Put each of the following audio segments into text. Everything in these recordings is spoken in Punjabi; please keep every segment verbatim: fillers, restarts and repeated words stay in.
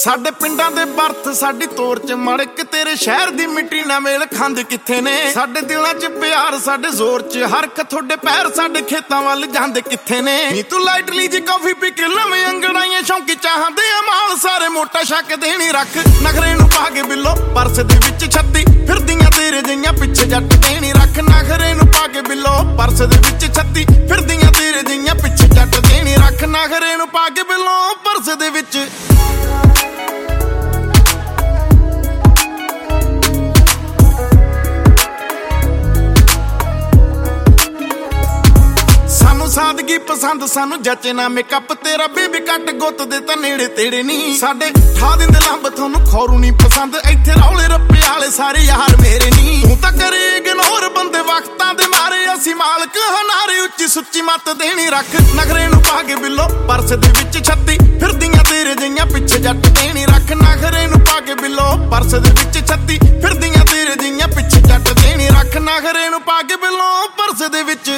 ਸਾਡੇ ਪਿੰਡਾਂ ਦੇ ਬਰਥ ਸਾਡੀ ਤੋਰ ਚ ਮੜਕ ਤੇਰੇ ਸ਼ਹਿਰ ਦੀ ਮਿੱਟੀ ਨਾਲ ਮੇਲ ਖਾਂਦੇ ਕਿੱਥੇ ਨੇ। ਸਾਡੇ ਦਿਲਾਂ ਚ ਪਿਆਰ ਸਾਡੇ ਜ਼ੋਰ ਚ ਹਰਖ ਤੁਹਾਡੇ ਪੈਰ ਸਾਡੇ ਖੇਤਾਂ ਵੱਲ ਜਾਂਦੇ ਕਿੱਥੇ ਨੇ। ਨੀ ਤੂੰ ਲਾਈਟਲੀ ਜੀ ਕਾਫੀ ਪੀ ਕੇ ਲਵੇਂ ਅੰਗੜਾਈਆਂ ਸ਼ੌਂਕੀ ਚਾਹਦੇ ਆ ਮਾਲ ਸਾਰੇ ਮੋਟਾ ਛੱਕ ਦੇਣੀ ਰੱਖ ਨਖਰੇ ਨੂੰ ਪਾ ਕੇ ਬਿੱਲੋ ਪਰਸ ਦੇ ਵਿੱਚ ਛੱਤੀ ਫਿਰਦੀਆਂ ਤੇਰੇ ਜਿਹੀਆਂ ਪਿੱਛੇ ਜੱਟ ਦੇਣੀ ਰੱਖ ਨਖਰੇ ਨੂੰ ਪਾ ਕੇ ਬਿੱਲੋ ਪਰਸ ਦੇ ਵਿੱਚ ਛੱਤੀ ਫਿਰਦੀਆਂ ਤੇਰੇ ਜਿਹੀਆਂ ਪਿੱਛੇ ਜੱਟ ਦੇਣੀ ਰੱਖ ਨਖਰੇ ਨੂੰ ਪਾ ਕੇ ਬਿੱਲੋ ਪਰਸ ਦੇ ਵਿੱਚ। ਸਾਦਗੀ ਪਸੰਦ ਸਾਨੂੰ ਜੱਚੇ ਨਾ ਮੇਕਅਪ ਤੇਰਾ ਬੇਬੀ ਕੱਟ ਗੁੱਤ ਦੇ ਤਾਂ ਨੇੜੇ ਤੇੜੇ ਨਹੀਂ। ਸਾਡੇ ਠਾ ਦਿੰਦੇ ਲੰਬ ਤੁਹਾਨੂੰ ਖੌਰੂ ਨਹੀਂ ਪਸੰਦ ਇੱਥੇ ਰੌਲੇ ਰੱਪੇ ਵਾਲੇ ਸਾਰੇ ਯਾਰ ਮੇਰੇ ਨਹੀਂ। ਤੂੰ ਤਾਂ ਕਰੇ ਇਗਨੋਰ ਬੰਦੇ ਵਕਤਾਂ ਦੇ ਮਾਰੇ ਅਸੀਂ ਮਾਲਕ ਹਨਾਰੇ ਉੱਚੀ ਸੁੱਚੀ ਮੱਤ ਦੇਣੀ ਰੱਖ ਨਖਰੇ ਨੂੰ ਪਾ ਕੇ ਬਿੱਲੋ ਪਰਸ ਦੇ ਵਿੱਚ ਛੱਤੀ ਫਿਰਦੀਆਂ ਤੇਰੇ ਜਿਹੀਆਂ ਪਿੱਛੇ ਜੱਟ ਦੇਣੀ ਰੱਖ ਨਖਰੇ ਨੂੰ ਪਾ ਕੇ ਬਿੱਲੋ ਪਰਸ ਦੇ ਵਿੱਚ ਛੱਤੀ ਫਿਰਦੀਆਂ ਤੇਰੇ ਜਿਹੀਆਂ ਪਿੱਛੇ ਜੱਟ ਦੇਣੀ ਰੱਖ ਨਖਰੇ ਨੂੰ ਪਾ ਕੇ ਬਿੱਲੋ ਪਰਸ ਦੇ ਵਿੱਚ।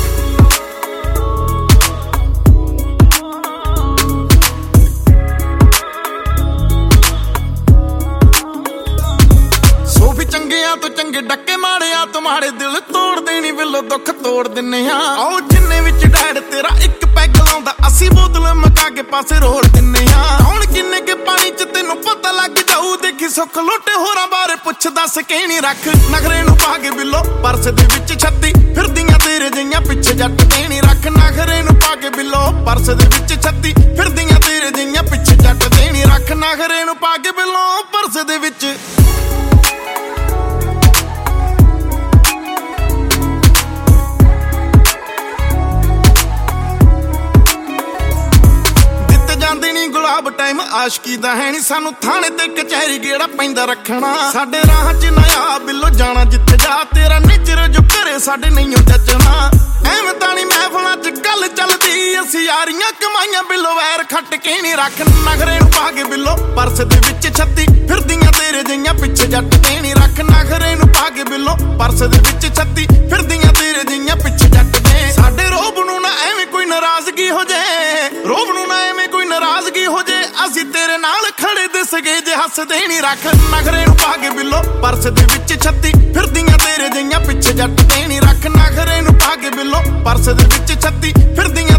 ਤੋਂ ਚੰਗੇ ਡੱਕੇ ਮਾੜਿਆ ਤੁਹਾਡੇ ਦਿਲ ਤੋੜ ਦੇਣੀ ਬਿੱਲੋ ਦੁੱਖ ਤੋੜ ਦਿੰਨੇ ਆ। ਆਓ ਜਿੰਨੇ ਵਿੱਚ ਡੈਡ ਤੇਰਾ ਇੱਕ ਪੈਗ ਲਾਉਂਦਾ ਅਸੀਂ ਬੋਤਲ ਮਕਾ ਕੇ ਪਾਸੇ ਰੋੜ ਦਿੰਨੇ ਆ। ਹੁਣ ਕਿੰਨੇ ਕੇ ਪਾਣੀ ਚ ਤੈਨੂੰ ਪਤਾ ਲੱਗ ਜਾਊ ਦੇਖੀ ਸੁੱਖ ਲੁੱਟੇ ਹੋਰਾਂ ਬਾਰੇ ਪੁੱਛ ਦੱਸ ਕੇ ਨਹੀਂ ਰੱਖ ਨਖਰੇ ਨੂੰ ਪਾ ਕੇ ਬਿੱਲੋ ਪਰਸ ਦੇ ਵਿੱਚ ਛੱਤੀ ਫਿਰਦੀਆਂ ਤੇਰੇ ਜਿਹੀਆਂ ਪਿੱਛੇ ਜੱਟ ਦੇਣੀ ਰੱਖ ਨਖਰੇ ਨੂੰ ਪਾ ਕੇ ਬਿੱਲੋ ਪਰਸ ਦੇ ਵਿੱਚ ਛੱਤੀ ਫਿਰਦੀਆਂ ਤੇਰੇ ਜਿਹੀਆਂ ਪਿੱਛੇ ਜੱਟ ਦੇਣੀ ਰੱਖ ਨਖਰੇ ਨੂੰ ਪਾ ਕੇ ਬਿੱਲੋ ਪਰਸ ਦੇ ਵਿੱਚ। ਗੁਲਾਬ ਟਾਈਮ ਆਸ਼ਕੀ ਦਾ ਹੈ ਨੀ ਸਾਨੂੰ ਥਾਣੇ ਤੇ ਕਚਹਿਰੀ ਗੇੜਾ ਪੈਂਦਾ ਰੱਖਣਾ। ਸਾਡੇ ਰਾਹ ਚ ਨया ਬਿੱਲੋ ਜਾਣਾ ਜਿੱਥੇ ਜਾ ਤੇਰਾ ਨਿਚਰ ਜੋ ਘਰੇ ਸਾਡੇ ਨਹੀਂ ਜੱਜਣਾ। ਐਵੇਂ ਤਾਂ ਨੀ ਮਹਿਫਲਾਂ ਚ ਗੱਲ ਚੱਲਦੀ ਅਸੀਂ ਯਾਰੀਆਂ ਕਮਾਈਆਂ ਬਿੱਲੋ ਵੈਰ ਖੱਟ ਕੇ ਨੀ ਰੱਖ ਨਖਰੇ ਨੂੰ ਪਾ ਕੇ ਬਿੱਲੋ ਪਰਸ ਦੇ ਵਿੱਚ ਛੱਤੀ ਫਿਰਦੀਆਂ ਤੇਰੇ ਜਿਹੀਆਂ ਪਿੱਛੇ ਜੱਟ ਦੇਣੀ ਰੱਖ ਨਖਰੇ ਨੂੰ ਪਾ ਕੇ ਬਿੱਲੋ ਪਰਸ ਦੇ ਵਿੱਚ ਛੱਤੀ ਫਿਰਦੀਆਂ ਤੇਰੇ ਜਿਹੀਆਂ ਪਿੱਛੇ ਜੱਟ ਦੇ। ਸਾਡੇ ਰੋਬ ਨੂੰ ਨਾ ਐਵੇਂ ਕੋਈ ਨਾਰਾਜ਼ਗੀ ਹੋ ਜਾਏ ਰੋਬ ਨੂੰ ਨਾ ਐਵੇਂ ਕੋਈ ਨਾਰਾਜ਼ਗੀ ਹੋ ਜੇ ਅਸੀਂ ਤੇਰੇ ਨਾਲ ਖੜੇ ਦਿਸ ਗਏ ਜੇ ਹੱਸ ਦੇਣੀ ਰੱਖ ਨਖਰੇ ਨੂੰ ਪਾ ਕੇ ਬਿੱਲੋ ਪਰਸ ਦੇ ਵਿੱਚ ਛੱਤੀ ਫਿਰਦੀਆਂ ਤੇਰੇ ਜਿਹੀਆਂ ਪਿੱਛੇ ਜੱਟ ਦੇਣੀ ਰੱਖ ਨਖਰੇ ਨੂੰ ਪਾ ਕੇ ਬਿੱਲੋ ਪਰਸ ਦੇ ਵਿੱਚ ਛੱਤੀ ਫਿਰਦੀਆਂ